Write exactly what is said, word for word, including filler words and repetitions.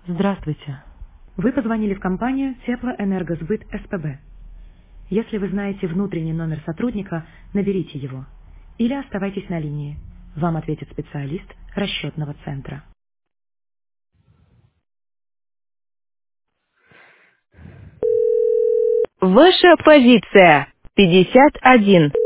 Здравствуйте. Вы позвонили в компанию Теплоэнергосбыт СПБ. Если вы знаете внутренний номер сотрудника, наберите его. Или оставайтесь на линии. Вам ответит специалист расчетного центра. Ваша позиция пятьдесят один.